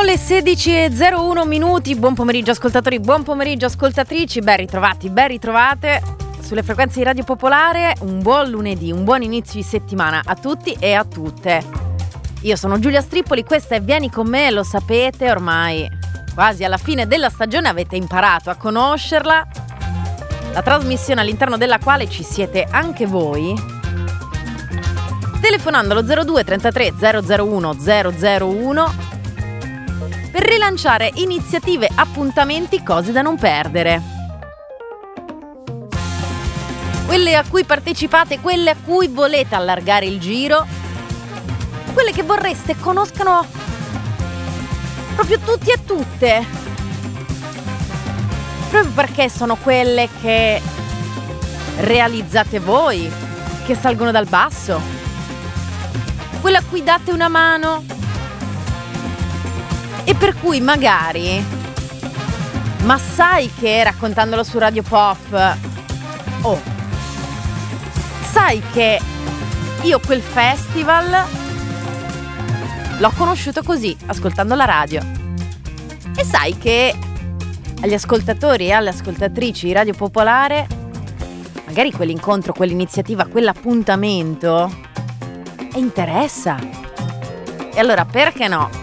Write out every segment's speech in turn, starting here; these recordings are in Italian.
Sono le 16:01 minuti. Buon pomeriggio ascoltatori, buon pomeriggio ascoltatrici. Ben ritrovati, ben ritrovate sulle frequenze di Radio Popolare. Un buon lunedì, un buon inizio di settimana a tutti e a tutte. Io sono Giulia Strippoli, questa è Vieni con me, lo sapete ormai. Quasi alla fine della stagione avete imparato a conoscerla. La trasmissione all'interno della quale ci siete anche voi, telefonando allo 02 33 001 001 per rilanciare iniziative, appuntamenti, cose da non perdere. Quelle a cui partecipate, quelle a cui volete allargare il giro, quelle che vorreste conoscano proprio tutti e tutte, proprio perché sono quelle che realizzate voi, che salgono dal basso, quelle a cui date una mano e per cui magari, ma sai che raccontandolo su Radio Pop, sai che io quel festival l'ho conosciuto così, ascoltando la radio. E sai che agli ascoltatori e alle ascoltatrici di Radio Popolare magari quell'incontro, quell'iniziativa, quell'appuntamento interessa. E allora perché no?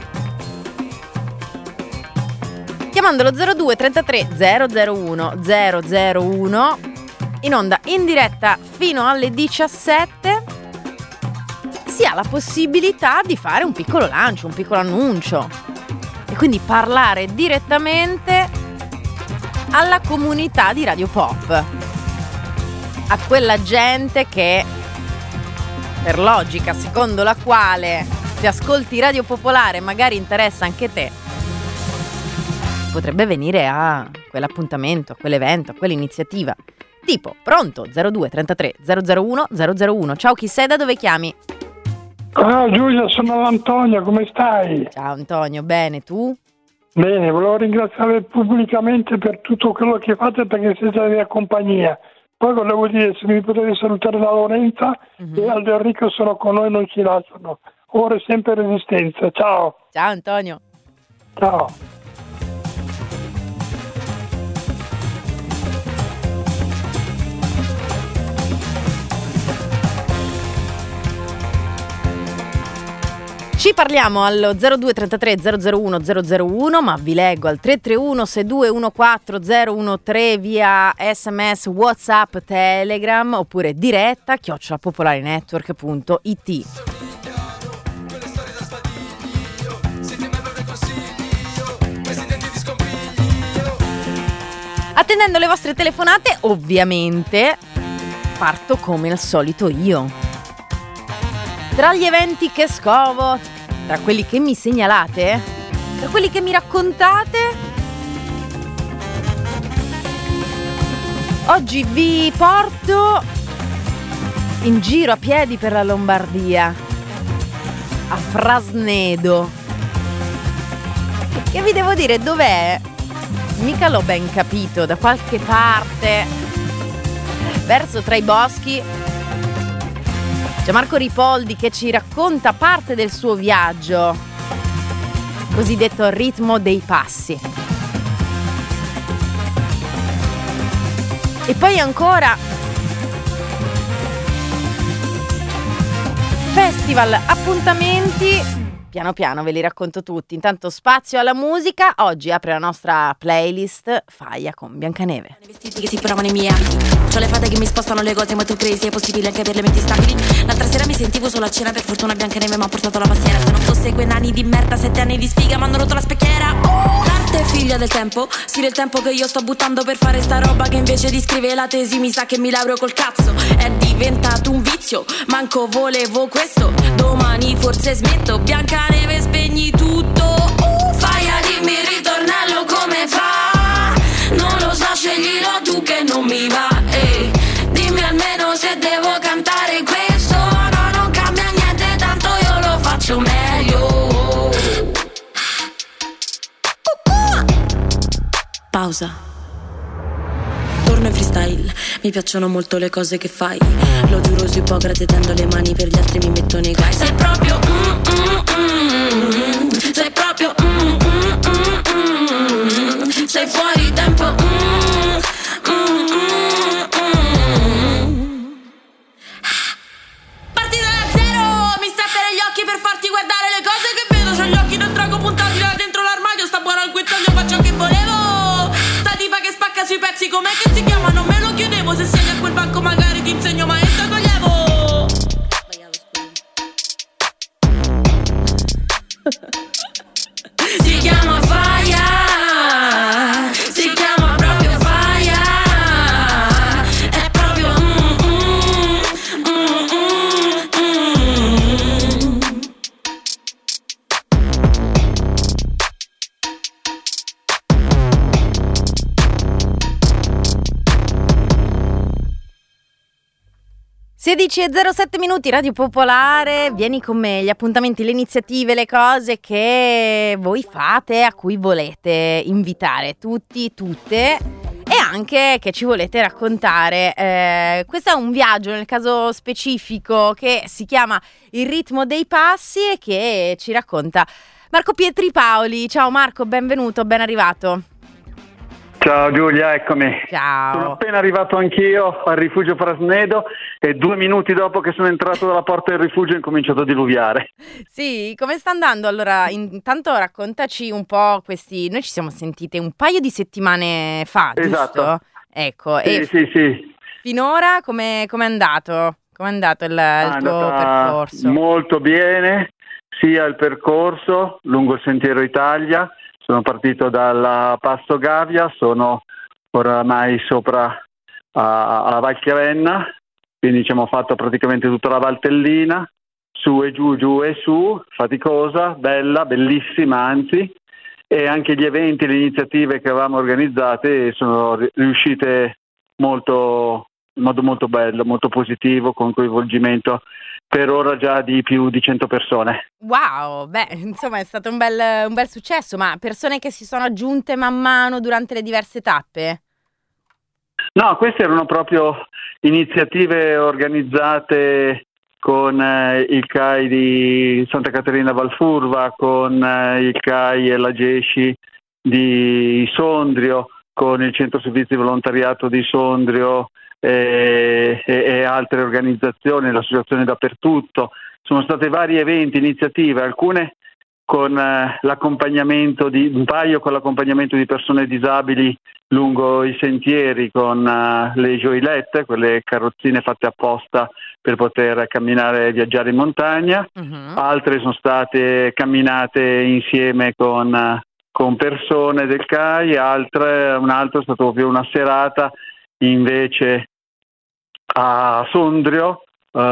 Chiamandolo 02 33 001 001 in onda in diretta fino alle 17 si ha la possibilità di fare un piccolo lancio, un piccolo annuncio e quindi parlare direttamente alla comunità di Radio Pop, a quella gente che, per logica secondo la quale se ascolti Radio Popolare magari interessa anche te, potrebbe venire a quell'appuntamento, a quell'evento, a quell'iniziativa. Tipo, pronto? 02 33 001 001. Ciao, chi sei, da dove chiami? Ciao Giulia, sono Antonio, come stai? Ciao Antonio, bene, tu? Bene, volevo ringraziare pubblicamente per tutto quello che fate perché siete la mia compagnia. Poi volevo dire se mi potete salutare da Lorenza e Aldo Enrico sono con noi, non ci lasciano. Ora è sempre resistenza, ciao. Ciao Antonio. Ciao. Ci parliamo allo 02 33 001 001, ma vi leggo al 331 6214 013 via SMS, WhatsApp, Telegram oppure diretta @popolarenetwork.it. Attendendo le vostre telefonate, ovviamente parto come al solito io. Tra gli eventi che scovo, tra quelli che mi segnalate, tra quelli che mi raccontate, oggi vi porto in giro a piedi per la Lombardia, a Frasnedo. Che vi devo dire, dov'è? Mica l'ho ben capito, da qualche parte, verso tra i boschi. C'è Marco Ripoldi che ci racconta parte del suo viaggio, cosiddetto al ritmo dei passi. E poi ancora festival, appuntamenti, piano piano ve li racconto tutti. Intanto spazio alla musica, oggi apre la nostra playlist Faia con Biancaneve. I vestiti che si provano i miei anni, c'ho le fate che mi spostano le cose, ma tu credi sia possibile anche per le menti stabili? L'altra sera mi sentivo solo a cena, per fortuna Biancaneve mi ha portato la pastiera. Se non fosse quei nani di merda, 7 anni di sfiga, mi hanno rotto la specchiera. L'arte è figlia del tempo, sì, del tempo che io sto buttando per fare sta roba che invece di scrivere la tesi mi sa che mi laureo col cazzo. È diventato un vizio, manco volevo questo, domani forse smetto. Biancaneve spegni tutto, Faia dimmi il ritornello come fa, non lo so sceglilo tu che non mi va, dimmi almeno se devo cantare questo, no non cambia niente tanto io lo faccio meglio. Pausa. Torno in freestyle, mi piacciono molto le cose che fai, lo giuro su Ippocrate, tendo le mani per gli altri mi metto nei guai. Sei proprio sei proprio com'è che si chiama, non me lo chiedevo. Se sei a quel banco magari ti insegno, ma è stato allievo. Si chiama Faia, si chiama proprio Faia. È proprio (16:07) Radio Popolare, vieni con me, gli appuntamenti, le iniziative, le cose che voi fate, a cui volete invitare tutti, tutte, e anche che ci volete raccontare. Questo è un viaggio, nel caso specifico, che si chiama Il ritmo dei passi e che ci racconta Marco Pietri Paoli. Ciao Marco, benvenuto, ben arrivato. Ciao Giulia, eccomi. Ciao. Sono appena arrivato anch'io al rifugio Frasnedo e 2 minuti dopo che sono entrato dalla porta del rifugio è incominciato a diluviare. Sì, come sta andando? Allora, intanto raccontaci un po' questi... Noi ci siamo sentite un paio di settimane fa, Esatto. giusto? Ecco, Sì, e sì. finora com'è andato? Com'è andato il tuo percorso? Molto bene, sia il percorso lungo il Sentiero Italia. Sono partito dalla Passo Gavia, sono oramai sopra alla Val Chiavenna, quindi ci abbiamo fatto praticamente tutta la Valtellina, su e giù, giù e su, faticosa, bella, bellissima anzi, e anche gli eventi, le iniziative che avevamo organizzate sono riuscite in modo molto bello, molto positivo, con coinvolgimento per ora già di più di 100 persone. Wow, beh, insomma è stato un bel successo, ma persone che si sono aggiunte man mano durante le diverse tappe? No, queste erano proprio iniziative organizzate con il CAI di Santa Caterina Valfurva, con il CAI e la GESCI di Sondrio, con il Centro Servizi Volontariato di Sondrio e altre organizzazioni, l'associazione Dappertutto. Sono state vari eventi, iniziative, alcune con l'accompagnamento di un paio con l'accompagnamento di persone disabili lungo i sentieri con le gioilette, quelle carrozzine fatte apposta per poter camminare e viaggiare in montagna. Altre sono state camminate insieme con persone del CAI, un altro è stato proprio una serata invece a Sondrio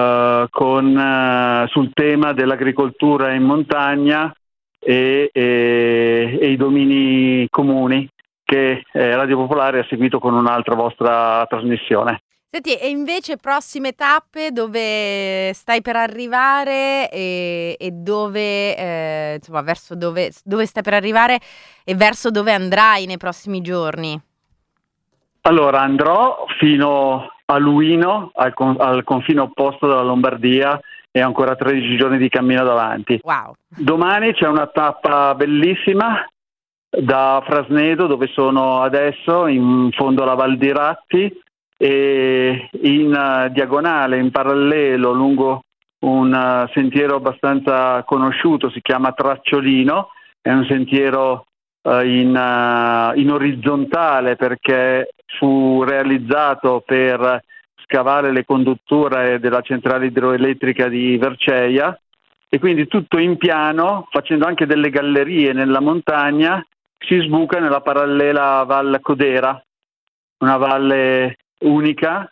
sul tema dell'agricoltura in montagna e i domini comuni che Radio Popolare ha seguito con un'altra vostra trasmissione. Senti, e invece prossime tappe dove stai per arrivare e dove, insomma, verso dove stai per arrivare e verso dove andrai nei prossimi giorni? Allora, andrò fino a Luino, al confine opposto della Lombardia, e ancora 13 giorni di cammino davanti. Wow. Domani c'è una tappa bellissima da Frasnedo, dove sono adesso, in fondo alla Val di Ratti, e in diagonale, in parallelo, lungo un sentiero abbastanza conosciuto, si chiama Tracciolino, è un sentiero in orizzontale perché fu realizzato per scavare le condutture della centrale idroelettrica di Verceia, e quindi tutto in piano, facendo anche delle gallerie nella montagna, si sbuca nella parallela Val Codera, una valle unica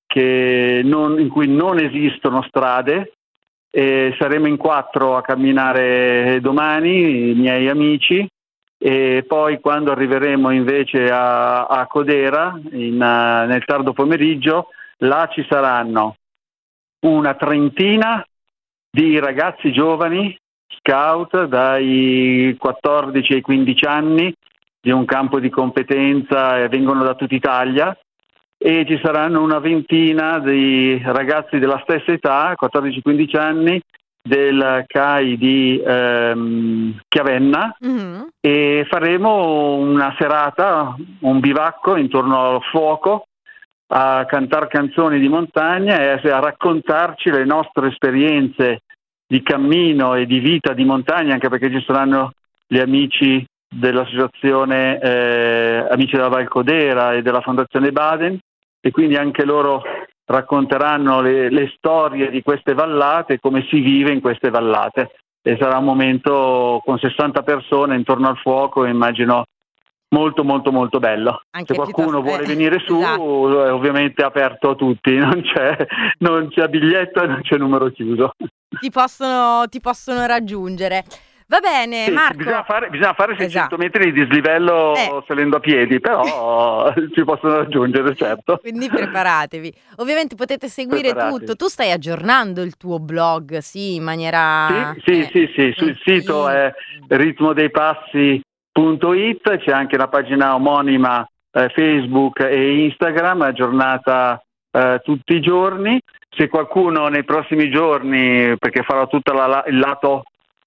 in cui non esistono strade, e saremo in 4 a camminare domani, i miei amici, e poi quando arriveremo invece a Codera nel tardo pomeriggio, là ci saranno una trentina di ragazzi giovani scout dai 14 ai 15 anni di un campo di competenza, e vengono da tutta Italia, e ci saranno una ventina di ragazzi della stessa età, 14-15 anni, del CAI di Chiavenna, e faremo una serata, un bivacco intorno al fuoco, a cantare canzoni di montagna e a raccontarci le nostre esperienze di cammino e di vita di montagna, anche perché ci saranno gli amici dell'associazione Amici della Val Codera e della Fondazione Baden, e quindi anche loro racconteranno le storie di queste vallate, come si vive in queste vallate, e sarà un momento con 60 persone intorno al fuoco, immagino molto molto molto bello. Anche se qualcuno vuole venire su, esatto. è ovviamente aperto a tutti, non c'è biglietto e non c'è numero chiuso. Ti possono raggiungere. Va bene, Sì, Marco. Bisogna fare 600 esatto. metri di dislivello salendo a piedi, però ci possono raggiungere, certo. Quindi preparatevi. Ovviamente potete seguire tutto. Tu stai aggiornando il tuo blog, sì, in maniera... Sì. Sul sito è ritmodeipassi.it, c'è anche la pagina omonima Facebook e Instagram, aggiornata tutti i giorni. Se qualcuno nei prossimi giorni, perché farò tutto il lato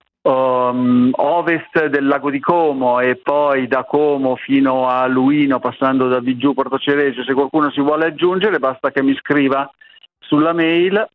ovest del lago di Como e poi da Como fino a Luino, passando da Vigiù, Porto Ceresio, se qualcuno si vuole aggiungere basta che mi scriva sulla mail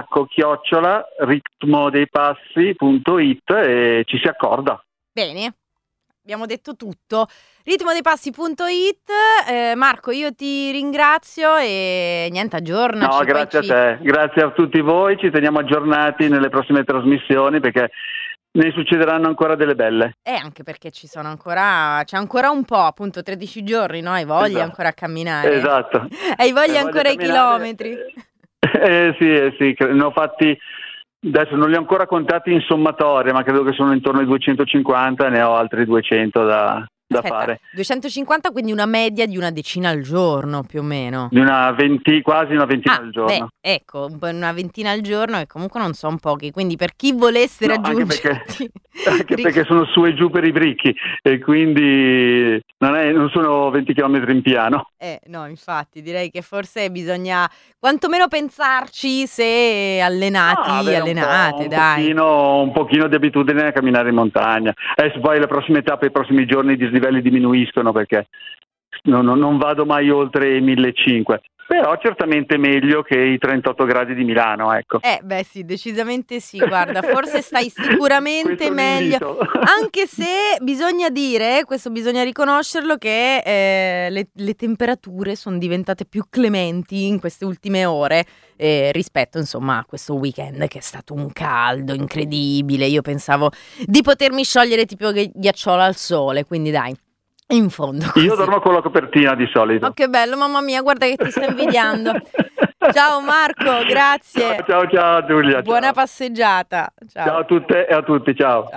marco@ritmodeipassi.it e ci si accorda. Bene, abbiamo detto tutto. ritmodeipassi.it. Marco, io ti ringrazio e niente, aggiornaci. No, grazie a te, grazie a tutti voi, ci teniamo aggiornati nelle prossime trasmissioni perché ne succederanno ancora delle belle. Anche perché c'è ancora un po', appunto 13 giorni, no? Hai voglia ancora a camminare. Esatto. Hai voglia ancora ai chilometri. Sì, ne ho fatti, adesso non li ho ancora contati in sommatoria, ma credo che sono intorno ai 250, ne ho altri 200 da fare. 250, quindi una media di una decina al giorno più o meno. Di quasi una ventina al giorno. Ecco, una ventina al giorno e comunque non sono pochi, quindi per chi volesse raggiungerti... Anche perché sono su e giù per i bricchi e quindi non sono 20 km in piano. No, infatti direi che forse bisogna quantomeno pensarci se allenate, dai. Un pochino di abitudine a camminare in montagna. Adesso poi le prossime tappe, i prossimi giorni i dislivelli diminuiscono perché non vado mai oltre i 1500. Però certamente meglio che i 38 gradi di Milano, ecco. Sì, decisamente sì, guarda, forse stai sicuramente meglio, anche se bisogna dire, questo bisogna riconoscerlo, che le temperature sono diventate più clementi in queste ultime ore rispetto insomma a questo weekend che è stato un caldo incredibile. Io pensavo di potermi sciogliere tipo ghiacciolo al sole, quindi dai. In fondo così. Io dormo con la copertina di solito. Oh, che bello, mamma mia, guarda che ti sto invidiando. Ciao Marco, grazie. Ciao Giulia. Buona passeggiata. Ciao a tutte e a tutti, ciao.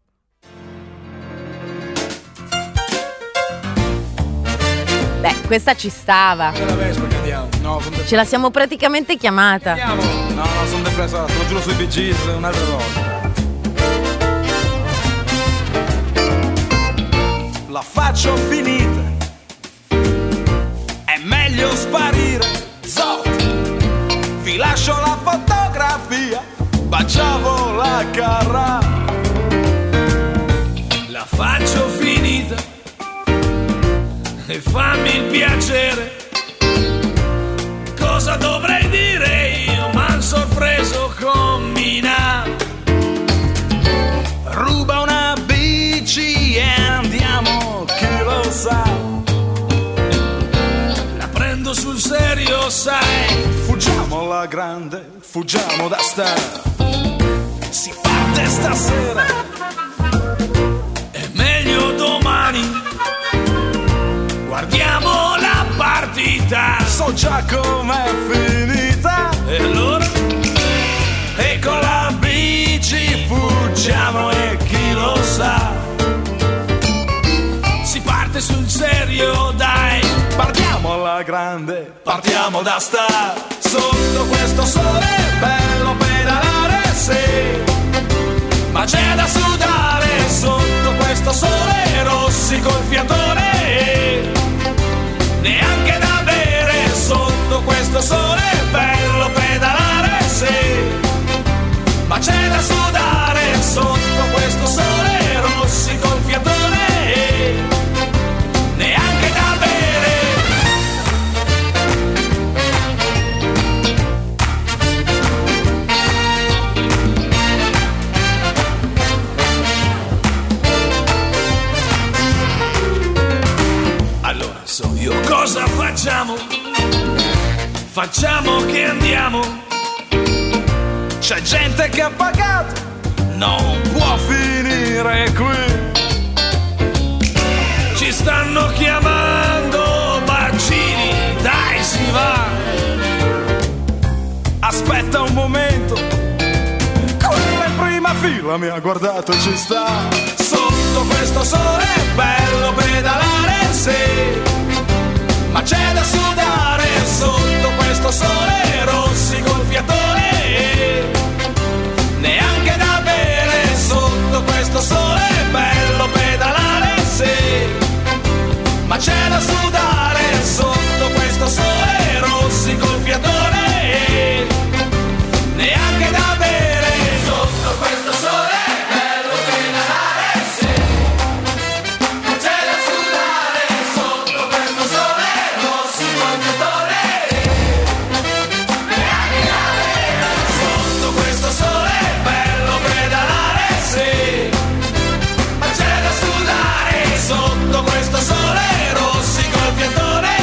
Beh, questa ci stava. Ce la siamo praticamente chiamata. No, sono depresso, te lo giuro sui BG, un'altra volta. La faccio finita, è meglio sparire. Vi lascio la fotografia, baciavo la carra. La faccio finita e fammi il piacere. Cosa dovrei dire io? M'han sorpreso con Mina. Ruba una bici e andiamo, chi lo sa. La prendo sul serio, sai. Fuggiamo alla grande, fuggiamo da star. Si parte stasera, è meglio domani. Guardiamo la partita, so già com'è finita. E allora? E con la bici fuggiamo e chi lo sa. Si parte sul serio, dai. Partiamo alla grande, partiamo da star. Sotto questo sole bello pedalare, sì. Ma c'è da sudare sotto questo sole, rossi col fiatone. Neanche da bere sotto questo sole bello pedalare, sì. Ma c'è da sudare sotto questo sole, rossi col fiatone. Neanche da bere. facciamo che andiamo. C'è gente che ha pagato, non può finire qui. Ci stanno chiamando bacini, dai si va. Aspetta un momento, quella in prima fila mi ha guardato e ci sta. Sotto questo sole è bello pedalare, sì, ma c'è da sudare sotto questo sole, rossi col fiatone, neanche da bere sotto questo sole, è bello pedalare, sì, ma c'è da sudare sotto questo sole, rossi col fiatone, neanche da bere sotto questo sole, è bello pedalare, sì, ma c'è da sudare sotto questo sole, rossi col fiatone, neanche da bere sotto questo sole, è bello pedalare, sì, ma c'è da sudare sotto questo sole, rossi col fiatone,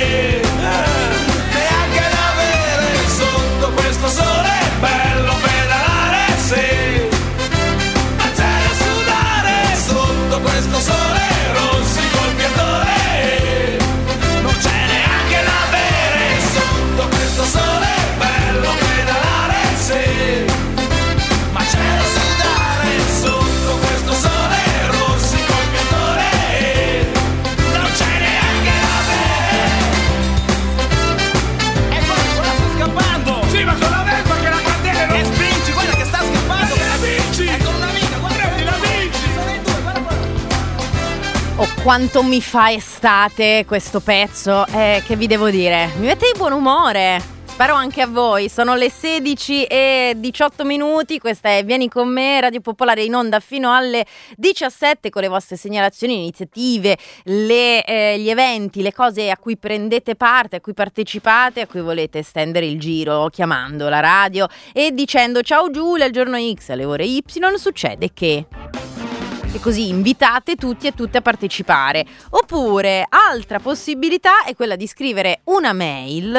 neanche da bere sotto questo sole, è bello pedalare, sì, ma c'è da sudare sotto questo sole, rossi col fiatone, non c'è neanche da bere sotto questo sole, è bello pedalare, sì, ma c'è da sudare sotto questo sole, rossi col fiatone, non c'è neanche da bere. E poi quella sta scappando. Sì, ma con la Vespa che la candela non spingi, guarda che sta scappando. La vinci. È con un'amica, guarda che la vinci. Sono in due, guarda. Oh, quanto mi fa estate questo pezzo, che vi devo dire? Mi mette di buon umore. Spero anche a voi. Sono le 16:18. Questa è Vieni con me, Radio Popolare in onda fino alle 17 con le vostre segnalazioni, iniziative, gli eventi, le cose a cui prendete parte, a cui partecipate, a cui volete estendere il giro chiamando la radio e dicendo ciao Giulia, al giorno X alle ore Y succede che... E così invitate tutti e tutte a partecipare. Oppure altra possibilità è quella di scrivere una mail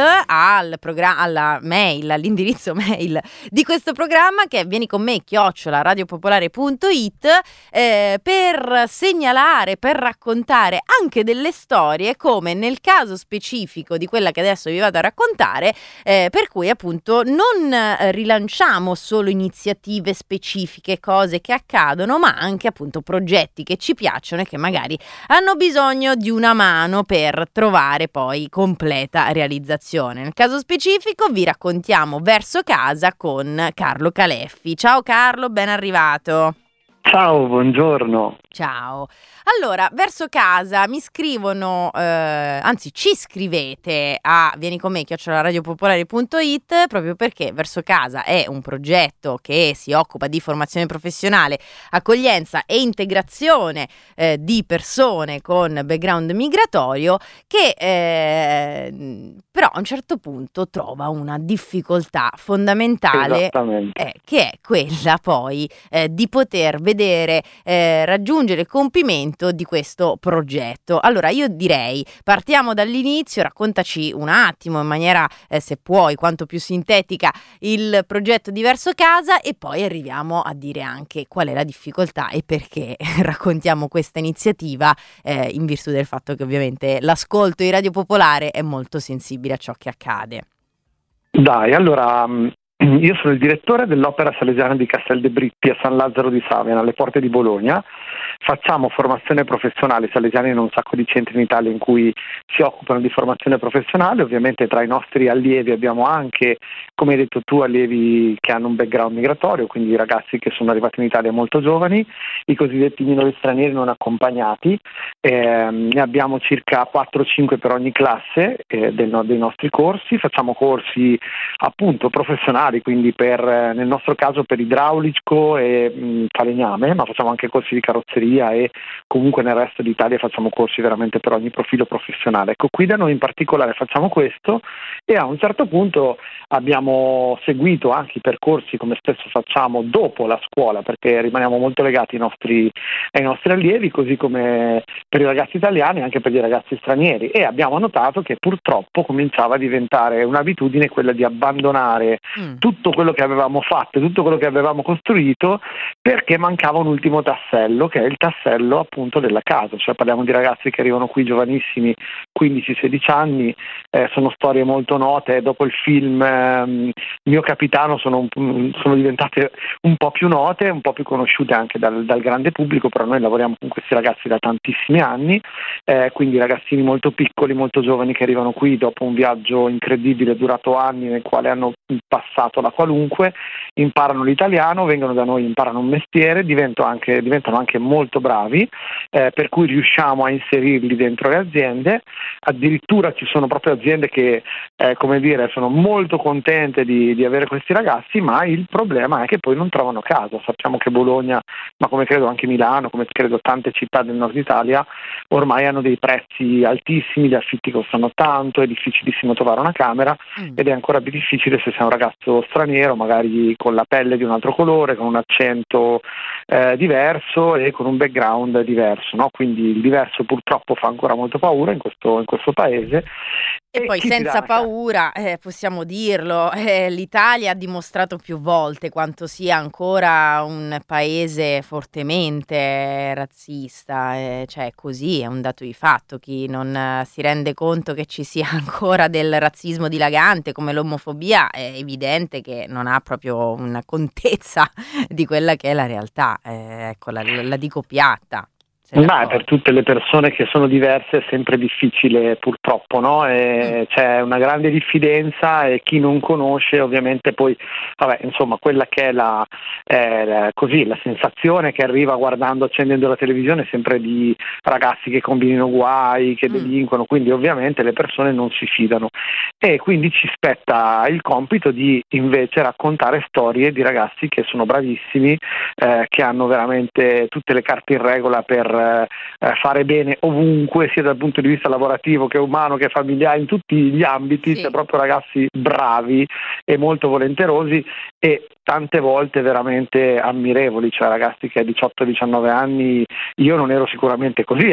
all'indirizzo mail di questo programma, che è vieniconme@radiopopolare.it, per segnalare, per raccontare anche delle storie, come nel caso specifico di quella che adesso vi vado a raccontare, per cui appunto non rilanciamo solo iniziative specifiche, cose che accadono, ma anche appunto progetti che ci piacciono e che magari hanno bisogno di una mano per trovare poi completa realizzazione. Nel caso specifico vi raccontiamo Verso Casa con Carlo Caleffi. Ciao Carlo, ben arrivato. Ciao, buongiorno. Ciao. Allora, Verso Casa mi scrivono, anzi ci scrivete a vieniconme@radiopopolare.it, proprio perché Verso Casa è un progetto che si occupa di formazione professionale, accoglienza e integrazione di persone con background migratorio, che però a un certo punto trova una difficoltà fondamentale, che è quella poi di poter vedere raggiungere il compimento di questo progetto. Allora io direi partiamo dall'inizio, raccontaci un attimo in maniera se puoi quanto più sintetica il progetto di Verso Casa e poi arriviamo a dire anche qual è la difficoltà e perché raccontiamo questa iniziativa, in virtù del fatto che ovviamente l'ascolto di Radio Popolare è molto sensibile a ciò che accade. Dai, allora io sono il direttore dell'Opera Salesiana di Castel de Britti a San Lazzaro di Saviano, alle porte di Bologna. Facciamo formazione professionale salesiani in un sacco di centri in Italia in cui si occupano di formazione professionale. Ovviamente tra i nostri allievi abbiamo anche, come hai detto tu, allievi che hanno un background migratorio, quindi ragazzi che sono arrivati in Italia molto giovani, i cosiddetti minori stranieri non accompagnati. Ne abbiamo circa 4-5 per ogni classe dei nostri corsi. Facciamo corsi appunto professionali, professionali, quindi nel nostro caso per idraulico e falegname, ma facciamo anche corsi di carrozzeria e comunque nel resto d'Italia facciamo corsi veramente per ogni profilo professionale. Ecco, qui da noi in particolare facciamo questo e a un certo punto abbiamo seguito anche i percorsi come spesso facciamo dopo la scuola, perché rimaniamo molto legati ai nostri allievi, così come per i ragazzi italiani e anche per i ragazzi stranieri, e abbiamo notato che purtroppo cominciava a diventare un'abitudine quella di abbandonare tutto quello che avevamo fatto, tutto quello che avevamo costruito, perché mancava un ultimo tassello, che è il tassello appunto della casa. Cioè parliamo di ragazzi che arrivano qui giovanissimi, 15-16 anni, sono storie molto note. Dopo il film Mio Capitano sono diventate un po' più note, un po' più conosciute anche dal grande pubblico, però noi lavoriamo con questi ragazzi da tantissimi anni, quindi ragazzini molto piccoli, molto giovani che arrivano qui dopo un viaggio incredibile durato anni, nel quale hanno passato la qualunque, imparano l'italiano, vengono da noi, imparano un mestiere, diventano anche molto bravi, per cui riusciamo a inserirli dentro le aziende. Addirittura ci sono proprio aziende che sono molto contente di avere questi ragazzi, ma il problema è che poi non trovano casa. Sappiamo che Bologna, ma come credo anche Milano, come credo tante città del nord Italia, ormai hanno dei prezzi altissimi, gli affitti costano tanto, è difficilissimo trovare una camera ed è ancora più difficile se sei un ragazzo straniero, magari con la pelle di un altro colore, con un accento diverso e con un background diverso, no? Quindi il diverso purtroppo fa ancora molto paura in questo paese. E poi senza paura, possiamo dirlo, l'Italia ha dimostrato più volte quanto sia ancora un paese fortemente razzista, cioè così, è un dato di fatto. Chi non si rende conto che ci sia ancora del razzismo dilagante come l'omofobia è evidente che non ha proprio una contezza di quella che è la realtà, ecco, la dico piatta. Ma per tutte le persone che sono diverse è sempre difficile, purtroppo, no? C'è una grande diffidenza e chi non conosce ovviamente poi, quella che è la sensazione che arriva accendendo la televisione è sempre di ragazzi che combinino guai, che delinquono, quindi ovviamente le persone non si fidano e quindi ci spetta il compito di invece raccontare storie di ragazzi che sono bravissimi, che hanno veramente tutte le carte in regola per fare bene ovunque, sia dal punto di vista lavorativo che umano che familiare, in tutti gli ambiti. Sì. Cioè proprio ragazzi bravi e molto volenterosi e tante volte veramente ammirevoli, cioè ragazzi che a 18-19 anni, io non ero sicuramente così,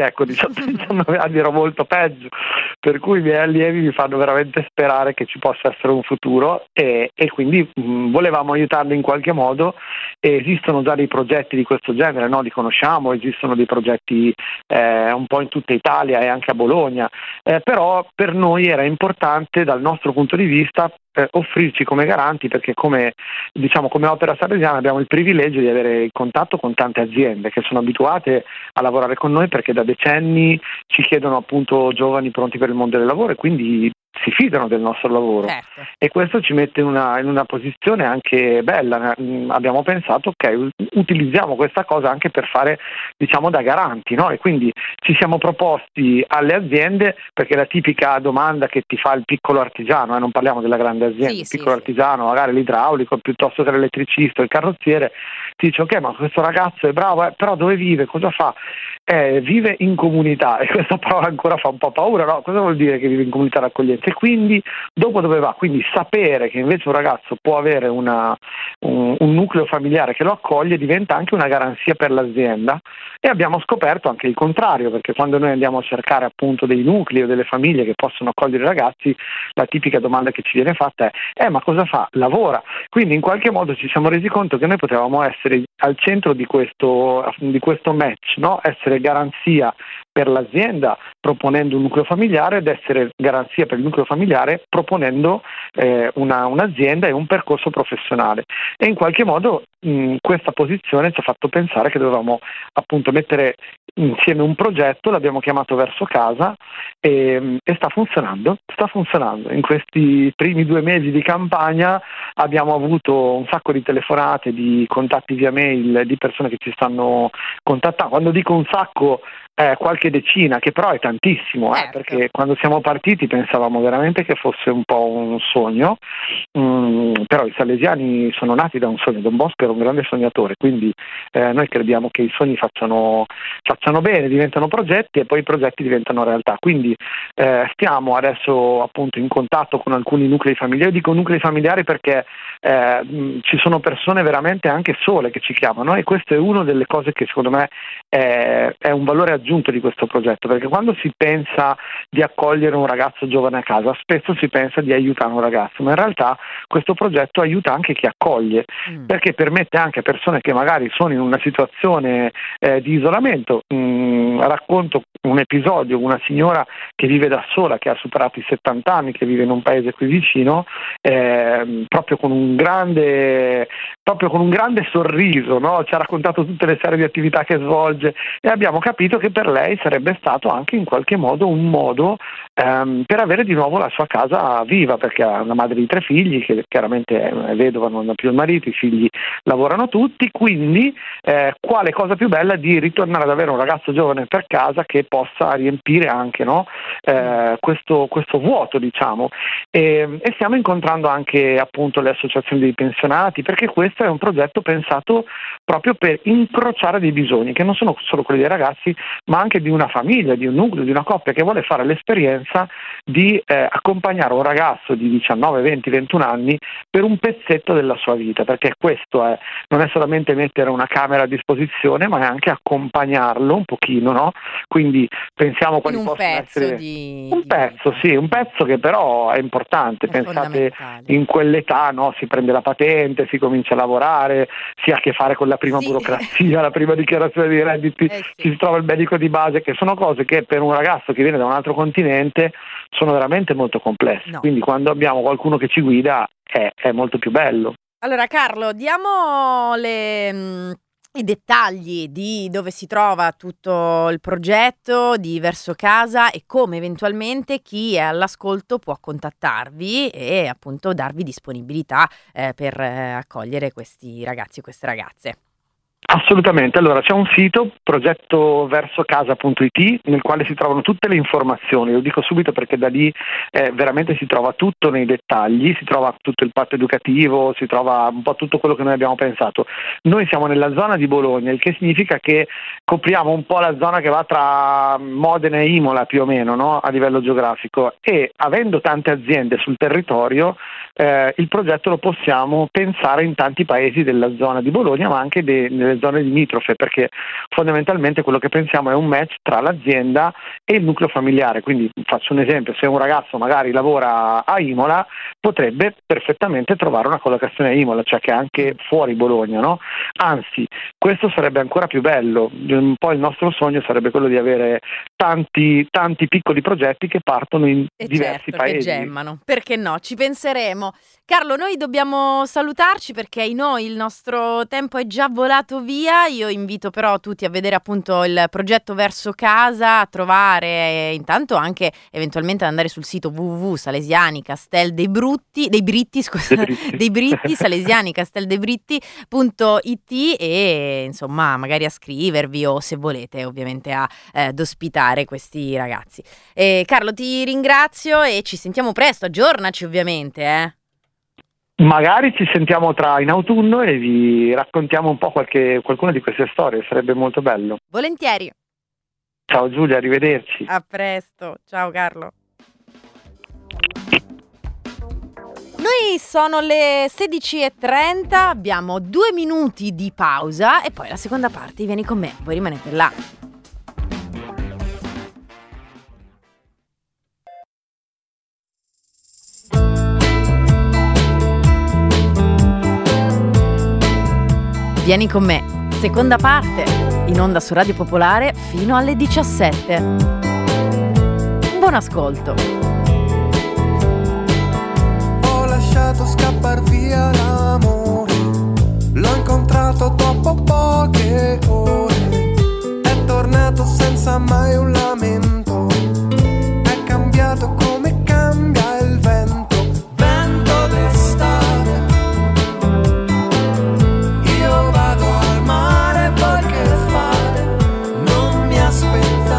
18-19 anni ero molto peggio, per cui i miei allievi mi fanno veramente sperare che ci possa essere un futuro e quindi volevamo aiutarli in qualche modo. Esistono già dei progetti di questo genere, no? Li conosciamo, esistono dei progetti un po' in tutta Italia e anche a Bologna, però per noi era importante dal nostro punto di vista offrirci come garanti, perché come Opera Salesiana abbiamo il privilegio di avere il contatto con tante aziende che sono abituate a lavorare con noi perché da decenni ci chiedono appunto giovani pronti per il mondo del lavoro e quindi si fidano del nostro lavoro. Certo. E questo ci mette in una posizione anche bella. Abbiamo pensato, utilizziamo questa cosa anche per fare da garanti, no? E quindi ci siamo proposti alle aziende, perché la tipica domanda che ti fa il piccolo artigiano, non parliamo della grande azienda, il piccolo artigiano, magari l'idraulico piuttosto che l'elettricista, il carrozziere, ti dice ok, ma questo ragazzo è bravo, però dove vive, cosa fa? Vive in comunità, e questa parola ancora fa un po' paura, no? Cosa vuol dire che vive in comunità d'accoglienza? E quindi dopo dove va? Quindi sapere che invece un ragazzo può avere un nucleo familiare che lo accoglie diventa anche una garanzia per l'azienda, e abbiamo scoperto anche il contrario, perché quando noi andiamo a cercare appunto dei nuclei o delle famiglie che possono accogliere i ragazzi, la tipica domanda che ci viene fatta è ma cosa fa? Lavora. Quindi in qualche modo ci siamo resi conto che noi potevamo essere al centro di questo match, no? Essere garanzia per l'azienda proponendo un nucleo familiare ed essere garanzia per il nucleo familiare proponendo un'azienda e un percorso professionale. E in qualche modo questa posizione ci ha fatto pensare che dovevamo appunto mettere insieme un progetto, l'abbiamo chiamato Verso Casa e sta funzionando. In questi primi 2 mesi di campagna abbiamo avuto un sacco di telefonate, di contatti via mail, di persone che ci stanno contattando. Quando dico un sacco qualche decina, che però è tantissimo, perché quando siamo partiti pensavamo veramente che fosse un po' un sogno, però i salesiani sono nati da un sogno. Don Bosco era un grande sognatore, quindi noi crediamo che i sogni facciano bene, diventano progetti e poi i progetti diventano realtà. Quindi stiamo adesso appunto in contatto con alcuni nuclei familiari. Io dico nuclei familiari perché ci sono persone veramente anche sole che ci chiamano, e questo è una delle cose che secondo me è un valore aggiunto di questo progetto, perché quando si pensa di accogliere un ragazzo giovane a casa spesso si pensa di aiutare un ragazzo, ma in realtà questo progetto aiuta anche chi accoglie, perché permette anche a persone che magari sono in una situazione di isolamento. Racconto un episodio: una signora che vive da sola, che ha superato i 70 anni, che vive in un paese qui vicino, proprio con un grande sorriso, no? Ci ha raccontato tutte le serie di attività che svolge, e abbiamo capito che per lei sarebbe stato anche in qualche modo un modo per avere di nuovo la sua casa viva, perché ha una madre di 3 figli che chiaramente è vedova, non ha più il marito, i figli lavorano tutti, quindi quale cosa più bella di ritornare ad avere un ragazzo giovane per casa che possa riempire anche, no? questo vuoto, diciamo, e stiamo incontrando anche appunto le associazioni dei pensionati, perché questo è un progetto pensato proprio per incrociare dei bisogni che non sono solo quelli dei ragazzi, ma anche di una famiglia, di un nucleo, di una coppia che vuole fare l'esperienza di accompagnare un ragazzo di 19, 20, 21 anni per un pezzetto della sua vita, perché questo non è solamente mettere una camera a disposizione, ma è anche accompagnarlo un pochino, no? Quindi pensiamo quali possono essere un pezzo che però è importante. Pensate, in quell'età, no, si prende la patente, si comincia a lavorare, si ha a che fare con la prima burocrazia, la prima dichiarazione dei redditi, si trova il medico di base, che sono cose che per un ragazzo che viene da un altro continente sono veramente molto complesse. Quindi quando abbiamo qualcuno che ci guida è molto più bello. Allora Carlo, diamo i dettagli di dove si trova tutto il progetto di Verso Casa e come eventualmente chi è all'ascolto può contattarvi e appunto darvi disponibilità per accogliere questi ragazzi e queste ragazze. Assolutamente, allora c'è un sito, progettoversocasa.it, nel quale si trovano tutte le informazioni. Lo dico subito perché da lì veramente si trova tutto nei dettagli, si trova tutto il patto educativo, si trova un po' tutto quello che noi abbiamo pensato. Noi siamo nella zona di Bologna, il che significa che copriamo un po' la zona che va tra Modena e Imola più o meno, no? A livello geografico, e avendo tante aziende sul territorio il progetto lo possiamo pensare in tanti paesi della zona di Bologna, ma anche nelle zone limitrofe, perché fondamentalmente quello che pensiamo è un match tra l'azienda e il nucleo familiare. Quindi faccio un esempio: se un ragazzo magari lavora a Imola, potrebbe perfettamente trovare una collocazione a Imola, cioè che è anche fuori Bologna, no? Anzi, questo sarebbe ancora più bello. Un po' il nostro sogno sarebbe quello di avere tanti piccoli progetti che partono in diversi paesi. Che gemmano, perché no? Ci penseremo. Carlo, noi dobbiamo salutarci perché il nostro tempo è già volato via. Io invito però tutti a vedere appunto il progetto Verso Casa, a trovare intanto anche eventualmente ad andare sul sito salesianicasteldeibritti.it e insomma magari a scrivervi o se volete ovviamente ad ospitare questi ragazzi. Carlo, ti ringrazio e ci sentiamo presto, aggiornaci ovviamente. Magari ci sentiamo in autunno e vi raccontiamo un po' qualcuna di queste storie, sarebbe molto bello. Volentieri. Ciao Giulia, arrivederci. A presto, ciao Carlo. Noi sono le 16:30, abbiamo 2 minuti di pausa e poi la seconda parte vieni con me, voi rimanete là. Vieni con me, seconda parte, in onda su Radio Popolare fino alle 17. Buon ascolto. Ho lasciato scappar via l'amore, l'ho incontrato dopo poche ore, è tornato senza mai un lamento, è cambiato come cambia il vento d'estate. Io vado al mare, voi che fate? Non mi aspettate.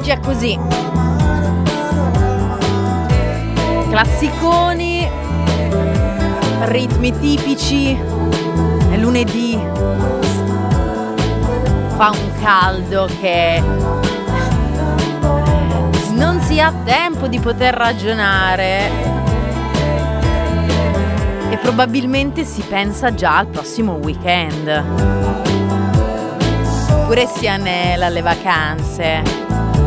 oggi è così. Classiconi, ritmi tipici, è lunedì, fa un caldo che non si ha tempo di poter ragionare e probabilmente si pensa già al prossimo weekend, oppure si anela alle vacanze.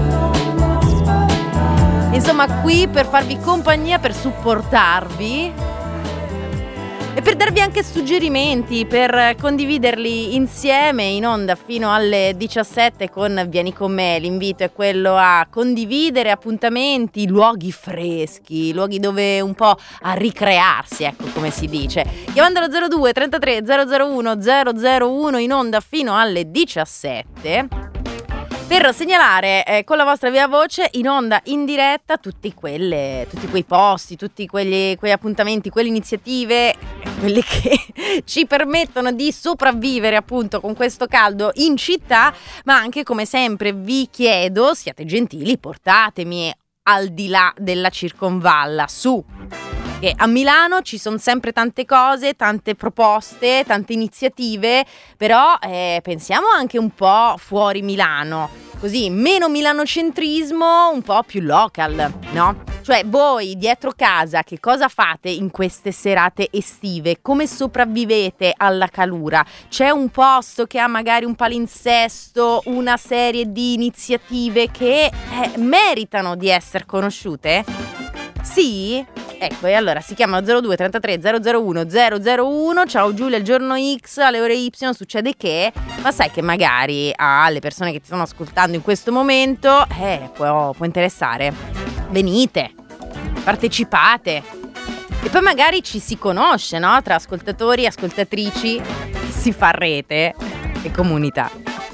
Insomma, qui per farvi compagnia, per supportarvi e per darvi anche suggerimenti, per condividerli insieme in onda fino alle 17 con Vieni con me. L'invito è quello a condividere appuntamenti, luoghi freschi, luoghi dove un po' a ricrearsi, ecco come si dice. Chiamandolo 02 33 001 001 in onda fino alle 17. Per segnalare con la vostra viva voce in onda in diretta tutti quei posti, tutti quei appuntamenti, quelle iniziative, quelle che ci permettono di sopravvivere appunto con questo caldo in città, ma anche come sempre vi chiedo, siate gentili, portatemi al di là della circonvalla, su. Che a Milano ci sono sempre tante cose, tante proposte, tante iniziative, però pensiamo anche un po' fuori Milano, così meno milanocentrismo, un po' più local, no? Cioè voi dietro casa che cosa fate in queste serate estive? Come sopravvivete alla calura? C'è un posto che ha magari un palinsesto, una serie di iniziative che meritano di essere conosciute? Sì? Ecco, e allora si chiamano 02 33 001 001. Ciao Giulia, il giorno X alle ore Y succede che, ma sai che magari alle persone che ti stanno ascoltando in questo momento può interessare. Venite, partecipate e poi magari ci si conosce, no? Tra ascoltatori e ascoltatrici si fa rete e comunità.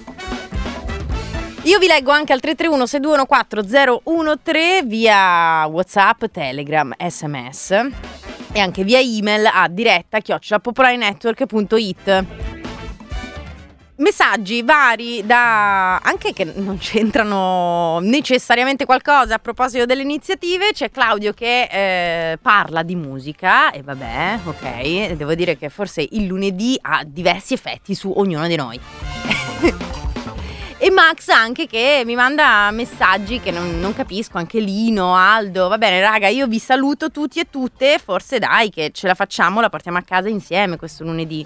Io vi leggo anche al 331 6214 013 via WhatsApp, Telegram, SMS e anche via email a diretta@popolarinetwork.it. Messaggi vari anche che non c'entrano necessariamente qualcosa a proposito delle iniziative. C'è Claudio che parla di musica e vabbè, ok, devo dire che forse il lunedì ha diversi effetti su ognuno di noi. E Max anche che mi manda messaggi che non capisco, anche Lino, Aldo. Va bene raga, io vi saluto tutti e tutte, forse dai che ce la facciamo, la portiamo a casa insieme questo lunedì.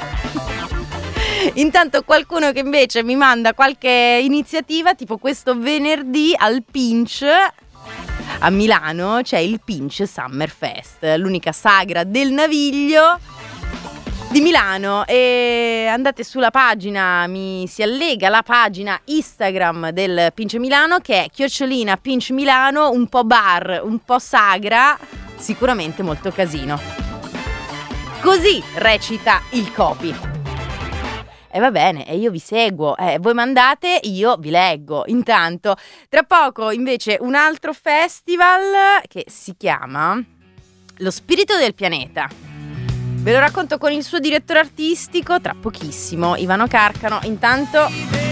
Intanto qualcuno che invece mi manda qualche iniziativa, tipo questo venerdì al Pinch a Milano c'è il Pinch Summer Fest, l'unica sagra del Naviglio di Milano, e andate sulla pagina, mi si allega la pagina Instagram del Pinch Milano che è @Pinch Milano, un po' bar, un po' sagra, sicuramente molto casino. Così recita il copy. E va bene, e io vi seguo, voi mandate, io vi leggo. Intanto, tra poco invece un altro festival che si chiama Lo Spirito del Pianeta. Ve lo racconto con il suo direttore artistico tra pochissimo, Ivano Carcano. Intanto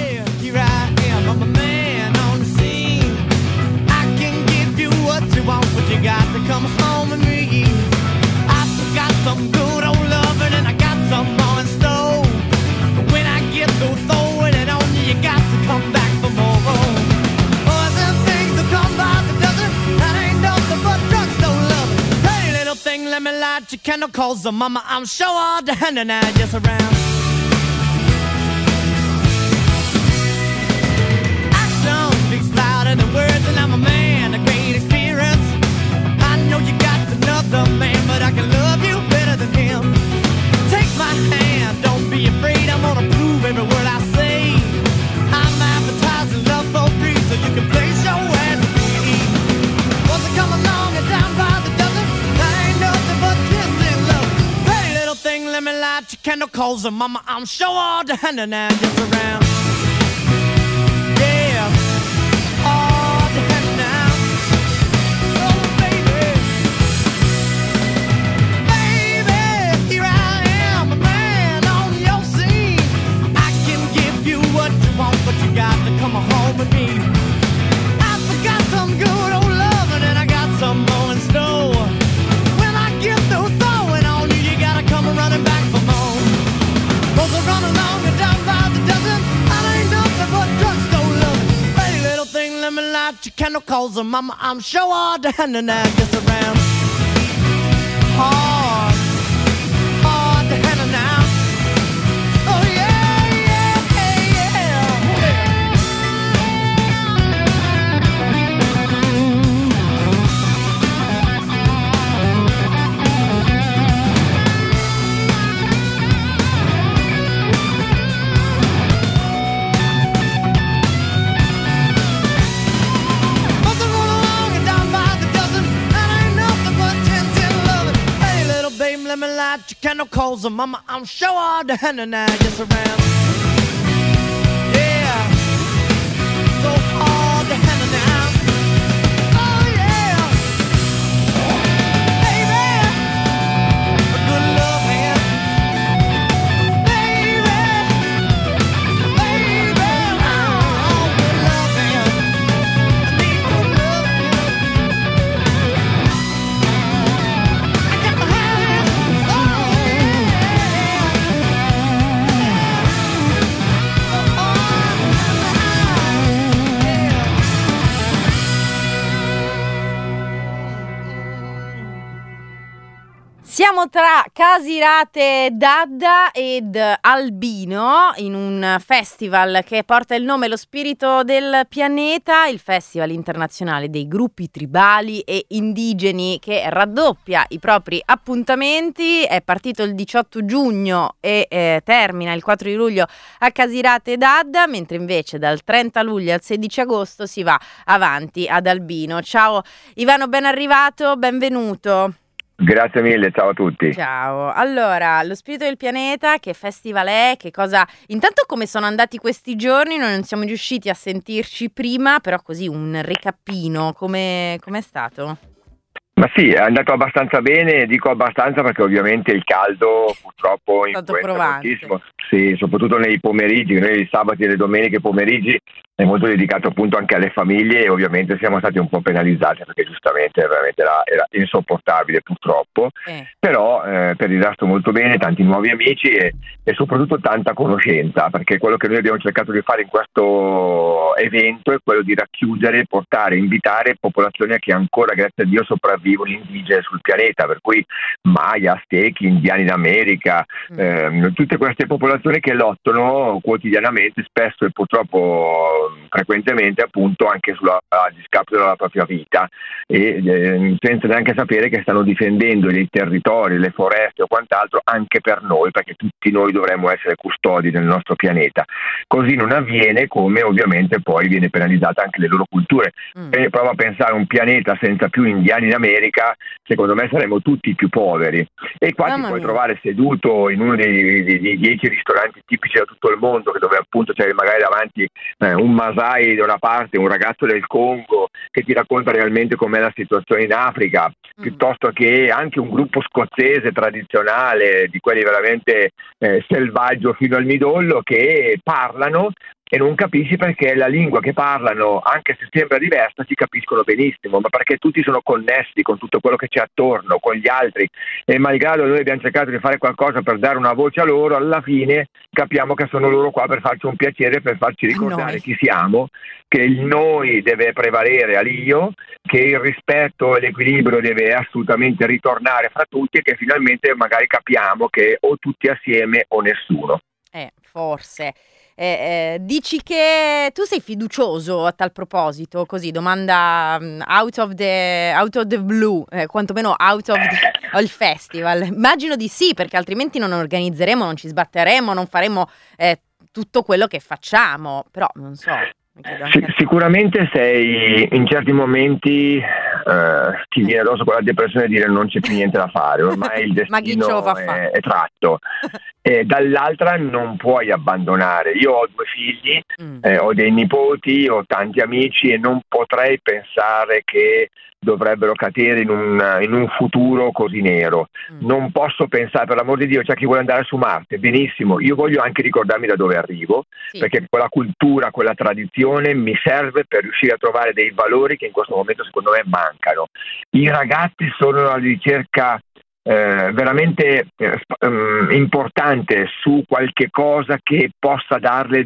let me light your candle, cause the mama I'm sure all the hand and I just around. Action speaks louder than words, and I'm a man of great experience. I know you got another man, but I can love you better than him. Take my hand, don't be afraid, I'm gonna prove every word I say. I'm advertising love for free, so you can place your ad with me. Once I come along and down by the dozen, I ain't nothing but kissing love. Hey little thing, let me light your candle, cause the mama I'm sure all the hand and I just around. Yeah, all the hand now. Oh baby, baby, here I am, a man on your scene. I can give you what you want, but you got to come home with me. I light your candle, cause mama, I'm sure all the hand and now just around. Hard to handle now. Oh yeah, yeah, yeah. Must have run along and down by the dozen, and ain't nothing but 10-11. Hey little babe, let me light your candle, cause mama, I'm sure all the hand and now just around. Yeah, so hard to handle now. Oh yeah, baby, a good love hand, baby, oh, good love hand. I need good love hand. I got to have it. Oh Siamo tra Casirate Dadda ed Albino in un festival che porta il nome Lo Spirito del Pianeta, il Festival internazionale dei gruppi tribali e indigeni che raddoppia i propri appuntamenti. È partito il 18 giugno e termina il 4 di luglio a Casirate Dadda, mentre invece dal 30 luglio al 16 agosto si va avanti ad Albino. Ciao Ivano, ben arrivato, benvenuto. Grazie mille, ciao a tutti. Ciao, allora, Lo Spirito del Pianeta, che festival è, che cosa... Intanto come sono andati questi giorni, noi non siamo riusciti a sentirci prima, però così un recappino, com'è stato? Ma sì, è andato abbastanza bene, dico abbastanza perché ovviamente il caldo purtroppo influenza moltissimo, sì, soprattutto nei pomeriggi, noi i sabati e le domeniche pomeriggi è molto dedicato appunto anche alle famiglie e ovviamente siamo stati un po' penalizzati perché giustamente veramente era insopportabile purtroppo, però per il resto molto bene, tanti nuovi amici e soprattutto tanta conoscenza, perché quello che noi abbiamo cercato di fare in questo evento è quello di racchiudere, portare, invitare popolazioni che ancora grazie a Dio sopravvivono indigene sul pianeta, per cui Maya, Aztechi, indiani d'America, tutte queste popolazioni che lottano quotidianamente, spesso e purtroppo frequentemente appunto anche a discapito della propria vita e senza neanche sapere che stanno difendendo i territori, le foreste o quant'altro anche per noi, perché tutti noi dovremmo essere custodi del nostro pianeta. Così non avviene, come ovviamente poi viene penalizzata anche le loro culture. E prova a pensare a un pianeta senza più indiani in America, secondo me saremmo tutti più poveri. E qua ti puoi trovare seduto in uno dei 10 ristoranti tipici da tutto il mondo, dove appunto c'è magari davanti un Masai da una parte, un ragazzo del Congo che ti racconta realmente com'è la situazione in Africa, piuttosto che anche un gruppo scozzese tradizionale, di quelli veramente selvaggio fino al midollo, che parlano e non capisci perché la lingua che parlano, anche se sembra diversa, si capiscono benissimo, ma perché tutti sono connessi con tutto quello che c'è attorno, con gli altri, e malgrado noi abbiamo cercato di fare qualcosa per dare una voce a loro, alla fine capiamo che sono loro qua per farci un piacere, per farci ricordare chi siamo, che il noi deve prevalere all'io, che il rispetto e l'equilibrio deve assolutamente ritornare fra tutti e che finalmente magari capiamo che o tutti assieme o nessuno. Forse. Dici che tu sei fiducioso a tal proposito, così domanda out of the blue, quantomeno out of il festival. Immagino di sì, perché altrimenti non organizzeremo, non ci sbatteremo, non faremo tutto quello che facciamo, però non so. Sicuramente sei in certi momenti ti viene addosso quella depressione di dire non c'è più niente da fare, ormai il destino è tratto. E dall'altra non puoi abbandonare. Io ho 2 figli, ho dei nipoti, ho tanti amici e non potrei pensare che dovrebbero cadere in un futuro così nero. Non posso pensare, per l'amor di Dio, c'è chi vuole andare su Marte, benissimo, io voglio anche ricordarmi da dove arrivo, perché quella cultura, quella tradizione mi serve per riuscire a trovare dei valori che in questo momento secondo me mancano. I ragazzi sono alla ricerca veramente importante su qualche cosa che possa darle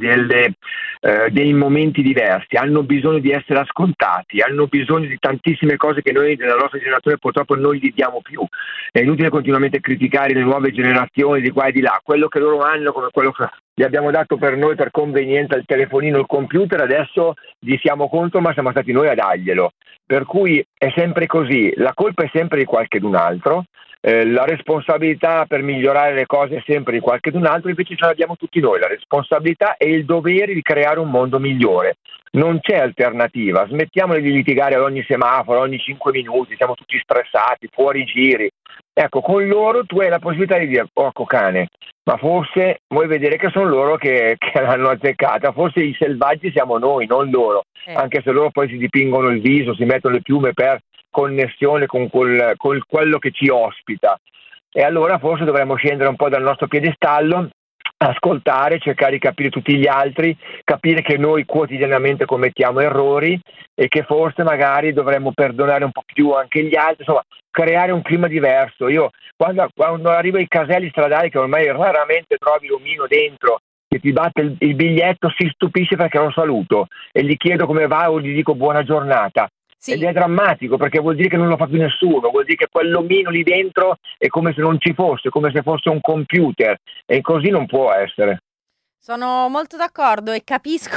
dei momenti diversi. Hanno bisogno di essere ascoltati, hanno bisogno di tantissime cose che noi nella nostra generazione purtroppo non gli diamo più. È inutile continuamente criticare le nuove generazioni di qua e di là. Quello che loro hanno, come quello che gli abbiamo dato per noi per convenienza, il telefonino, il computer, adesso gli siamo contro, ma siamo stati noi a darglielo. Per cui è sempre così, la colpa è sempre di qualcun altro. La responsabilità per migliorare le cose è sempre di qualcun altro, invece ce l'abbiamo tutti noi, la responsabilità e il dovere di creare un mondo migliore. Non c'è alternativa, smettiamole di litigare ad ogni semaforo, ogni 5 minuti, siamo tutti stressati, fuori giri. Ecco, con loro tu hai la possibilità di dire, porco cane, ma forse vuoi vedere che sono loro che l'hanno azzeccata, forse i selvaggi siamo noi, non loro, anche se loro poi si dipingono il viso, si mettono le piume per connessione con quello che ci ospita, e allora forse dovremmo scendere un po' dal nostro piedistallo, ascoltare, cercare di capire tutti gli altri, capire che noi quotidianamente commettiamo errori e che forse magari dovremmo perdonare un po' più anche gli altri, insomma creare un clima diverso. Io quando arrivo ai caselli stradali, che ormai raramente trovi l'omino dentro che ti batte il biglietto, si stupisce perché lo saluto e gli chiedo come va o gli dico buona giornata. Sì. Ed è drammatico, perché vuol dire che non lo fa più nessuno, vuol dire che quell'omino lì dentro è come se non ci fosse, come se fosse un computer, e così non può essere. Sono molto d'accordo e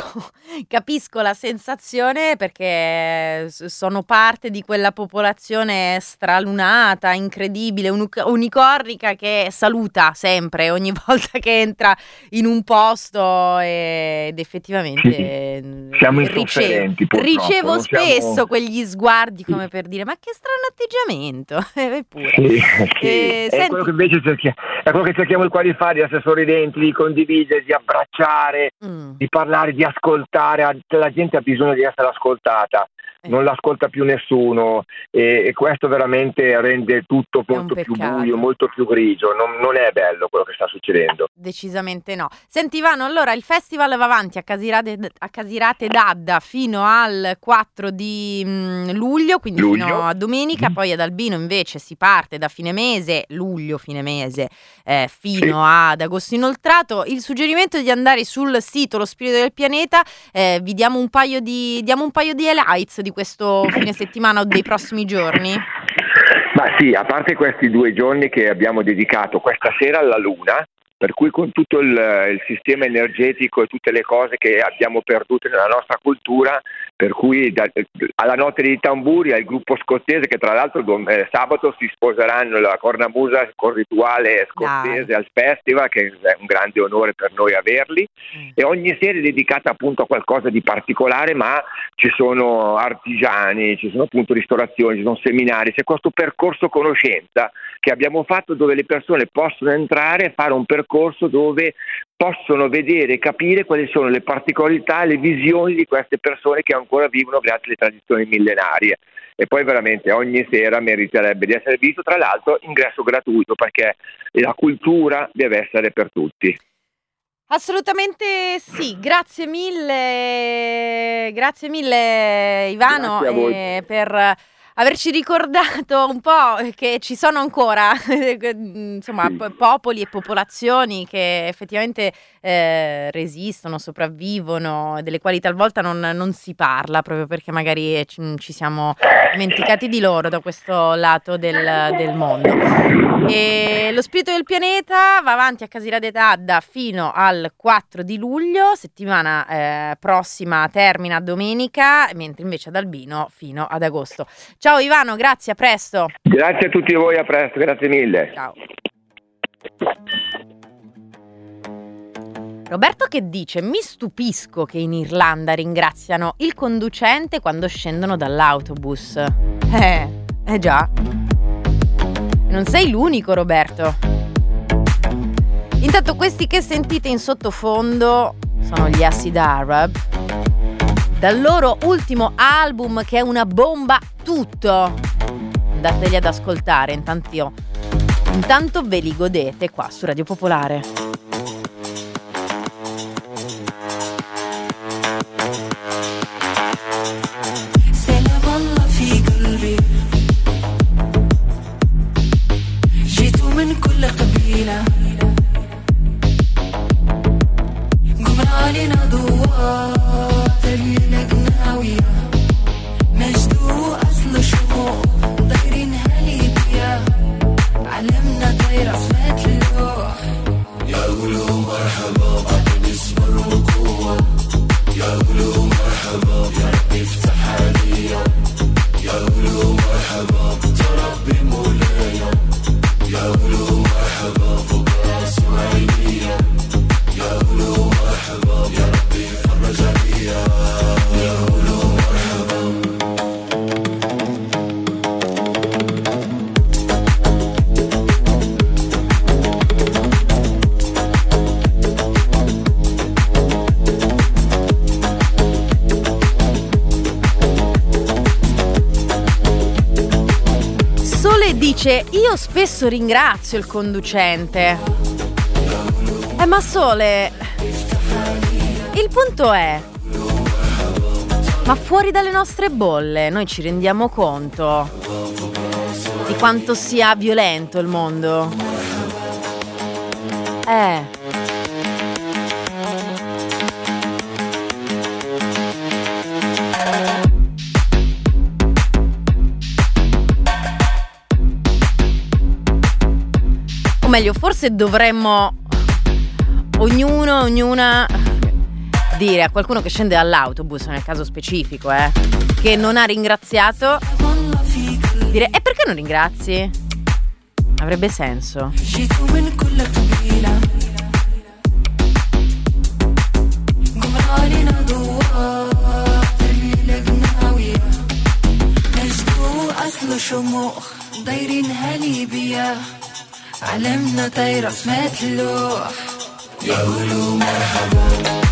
capisco la sensazione, perché sono parte di quella popolazione stralunata, incredibile, unicornica, che saluta sempre ogni volta che entra in un posto, ed effettivamente siamo insofferenti, ricevo spesso quegli sguardi come per dire ma che strano atteggiamento. Eppure è senti... quello che invece è quello che cerchiamo qua di fare, di essere sorridenti, di condividere, di abbracciare, di parlare, di ascoltare. La gente ha bisogno di essere ascoltata, non l'ascolta più nessuno, e questo veramente rende tutto molto più buio, molto più grigio. Non è bello quello che sta succedendo. Decisamente no. Senti Ivano, allora il festival va avanti a Casirate d'Adda fino al 4 di luglio, quindi fino a domenica, poi ad Albino invece si parte da fine mese, fino ad agosto inoltrato. Il suggerimento è di andare sul sito Lo Spirito del Pianeta, vi diamo un paio di highlights di questo fine settimana o dei prossimi giorni. Ma sì, a parte questi 2 giorni che abbiamo dedicato questa sera alla Luna, per cui con tutto il sistema energetico e tutte le cose che abbiamo perduto nella nostra cultura, per cui alla notte dei tamburi, al gruppo scozzese, che tra l'altro sabato si sposeranno la cornamusa con rituale scozzese al festival, che è un grande onore per noi averli, e ogni sera è dedicata appunto a qualcosa di particolare, ma ci sono artigiani, ci sono appunto ristorazioni, ci sono seminari, c'è questo percorso conoscenza che abbiamo fatto, dove le persone possono entrare e fare un percorso dove possono vedere e capire quali sono le particolarità, le visioni di queste persone che ancora vivono grazie alle tradizioni millenarie. E poi veramente ogni sera meriterebbe di essere visto, tra l'altro ingresso gratuito, perché la cultura deve essere per tutti. Assolutamente sì, grazie mille Ivano, per averci ricordato un po' che ci sono ancora insomma popoli e popolazioni che effettivamente resistono, sopravvivono, delle quali talvolta non si parla, proprio perché magari ci siamo dimenticati di loro da questo lato del mondo. E Lo Spirito del Pianeta va avanti a Casirate d'Adda fino al 4 di luglio, settimana prossima termina domenica, mentre invece ad Albino fino ad agosto. Ciao Ivano, grazie, a presto. Grazie a tutti voi, a presto, grazie mille. Ciao. Roberto che dice: mi stupisco che in Irlanda ringraziano il conducente quando scendono dall'autobus. Già. Non sei l'unico, Roberto. Intanto questi che sentite in sottofondo sono gli Acid Arab, dal loro ultimo album che è una bomba tutto. Andateli ad ascoltare, intanto ve li godete qua su Radio Popolare. dice: io spesso ringrazio il conducente. Ma Sole, il punto è, ma fuori dalle nostre bolle noi ci rendiamo conto di quanto sia violento il mondo? O meglio, forse dovremmo ognuna dire a qualcuno che scende dall'autobus, nel caso specifico, che non ha ringraziato, dire: e perché non ringrazi? Avrebbe senso. علمنا طايرة سمعت اللوح يقولوا مرحبا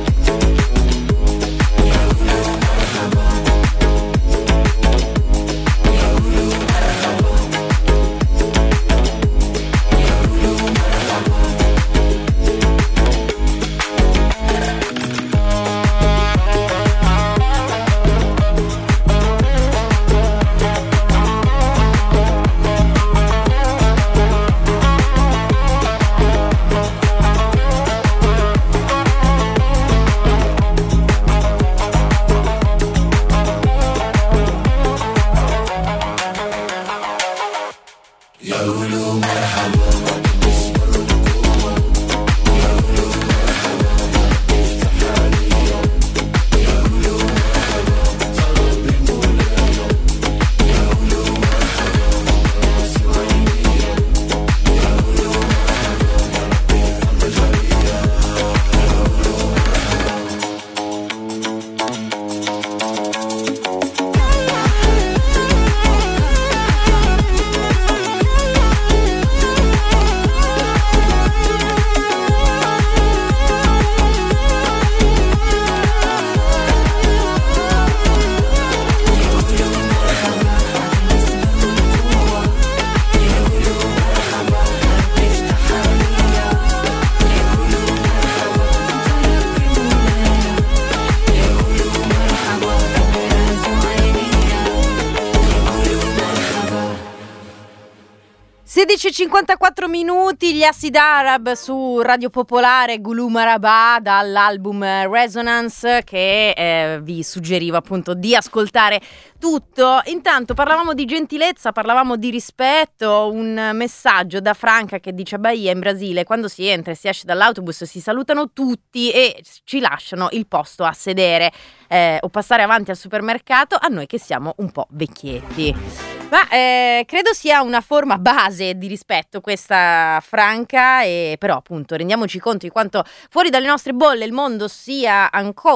minuti, gli Acid Arab su Radio Popolare, Gulu Marabà dall'album Resonance, che vi suggerivo appunto di ascoltare tutto. Intanto parlavamo di gentilezza, parlavamo di rispetto, un messaggio da Franca che dice: a Bahia in Brasile quando si entra e si esce dall'autobus si salutano tutti e ci lasciano il posto a sedere o passare avanti al supermercato, a noi che siamo un po' vecchietti. Ma credo sia una forma base di rispetto questa, Franca, e però appunto rendiamoci conto di quanto fuori dalle nostre bolle il mondo sia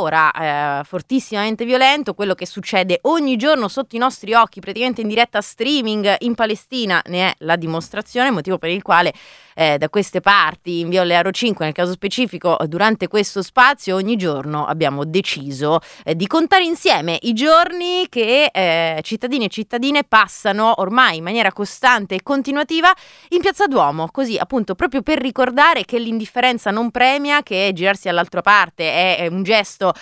ancora fortissimamente violento. Quello che succede ogni giorno sotto i nostri occhi, praticamente in diretta streaming in Palestina, ne è la dimostrazione, motivo per il quale da queste parti, in Via Olearo 5 nel caso specifico, durante questo spazio ogni giorno abbiamo deciso di contare insieme i giorni che cittadini e cittadine passano ormai in maniera costante e continuativa in Piazza Duomo, così appunto proprio per ricordare che l'indifferenza non premia, che girarsi dall'altra parte è un gesto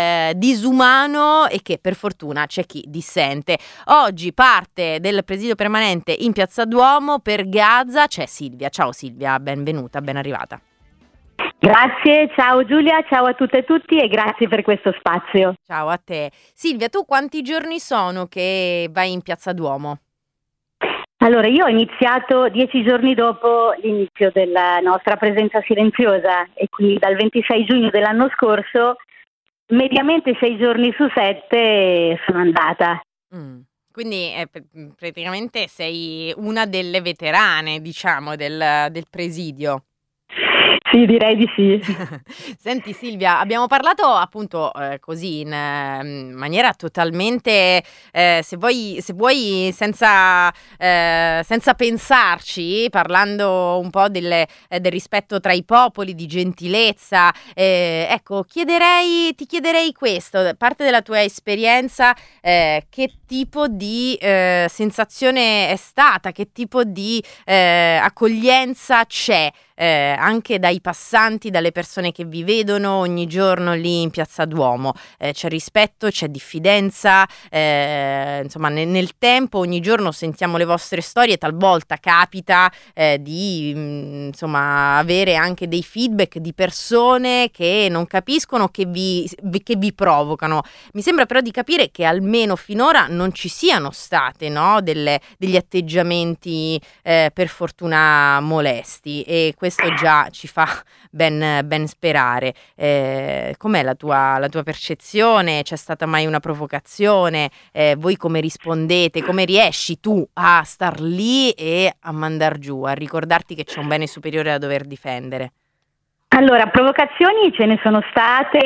disumano e che per fortuna c'è chi dissente. Oggi parte del presidio permanente in Piazza Duomo per Gaza c'è Silvia. Ciao Silvia, benvenuta, ben arrivata. Grazie, ciao Giulia, ciao a tutte e tutti e grazie per questo spazio. Ciao a te. Silvia, tu quanti giorni sono che vai in Piazza Duomo? Allora, io ho iniziato 10 giorni dopo l'inizio della nostra presenza silenziosa e quindi dal 26 giugno dell'anno scorso, mediamente 6 giorni su 7 sono andata. Quindi praticamente sei una delle veterane, diciamo, del presidio. Sì, direi di sì. Senti Silvia, abbiamo parlato appunto così in maniera totalmente, se vuoi senza pensarci, parlando un po' del rispetto tra i popoli, di gentilezza. Ecco, ti chiederei questo, parte della tua esperienza, che tipo di sensazione è stata, che tipo di accoglienza c'è anche dai passanti, dalle persone che vi vedono ogni giorno lì in Piazza Duomo? C'è rispetto, c'è diffidenza, insomma nel tempo ogni giorno sentiamo le vostre storie, talvolta capita di insomma avere anche dei feedback di persone che non capiscono, che vi provocano. Mi sembra però di capire che almeno finora non ci siano state, no, degli atteggiamenti per fortuna molesti, e questo già ci fa ben sperare. Com'è la tua percezione? C'è stata mai una provocazione? Voi come rispondete? Come riesci tu a star lì e a mandar giù, a ricordarti che c'è un bene superiore da dover difendere? Allora, provocazioni ce ne sono state,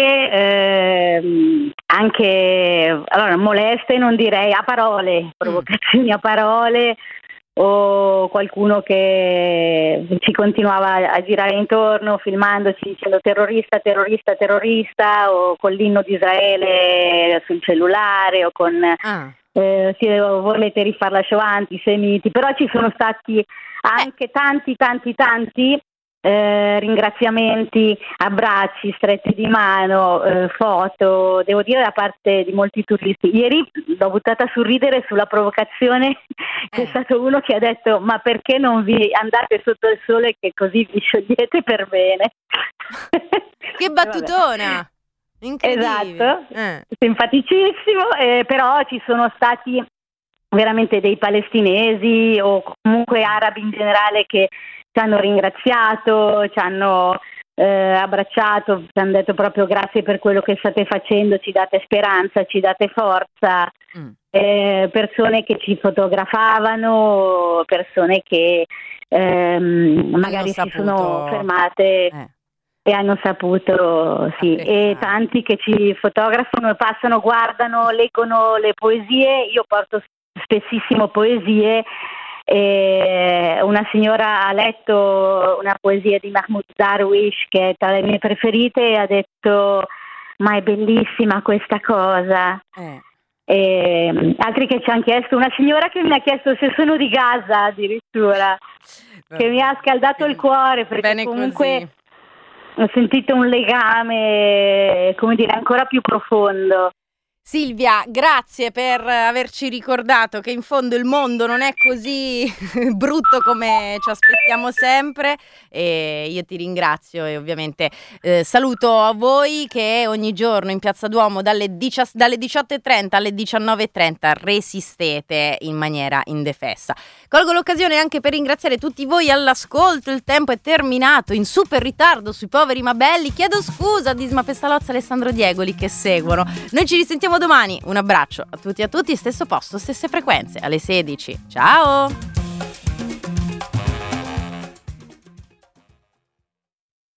anche moleste, non direi, a parole, provocazioni a parole, o qualcuno che ci continuava a girare intorno filmandoci dicendo terrorista, terrorista, terrorista, o con l'inno di Israele sul cellulare, o con se volete rifare la Shoah, antisemiti. Però ci sono stati anche tanti ringraziamenti, abbracci, stretti di mano, foto, devo dire, da parte di molti turisti. Ieri l'ho buttata sul ridere sulla provocazione. C'è stato uno che ha detto: ma perché non vi andate sotto il sole che così vi sciogliete per bene? Che battutona! Incredibile. Esatto, simpaticissimo, però ci sono stati veramente dei palestinesi o comunque arabi in generale che ci hanno ringraziato, ci hanno abbracciato, ci hanno detto proprio grazie per quello che state facendo, ci date speranza, ci date forza. Persone che ci fotografavano, persone che magari si sono fermate e hanno saputo, sì, e tanti che ci fotografano, passano, guardano, leggono le poesie. Io porto spessissimo poesie. Una signora ha letto una poesia di Mahmoud Darwish, che è tra le mie preferite, e ha detto: ma è bellissima questa cosa. Altri che ci hanno chiesto, una signora che mi ha chiesto se sono di Gaza addirittura, che mi ha scaldato il cuore, perché bene, comunque così ho sentito un legame, come dire, ancora più profondo. Silvia, grazie per averci ricordato che in fondo il mondo non è così brutto come ci aspettiamo sempre, e io ti ringrazio e ovviamente saluto a voi che ogni giorno in Piazza Duomo dalle 18.30 alle 19.30 resistete in maniera indefessa. Colgo l'occasione anche per ringraziare tutti voi all'ascolto. Il tempo è terminato, in super ritardo sui poveri ma belli. Chiedo scusa a Disma Pestalozza e Alessandro Diegoli che seguono. Noi ci risentiamo domani. Un abbraccio a tutti, stesso posto, stesse frequenze, alle 16. Ciao!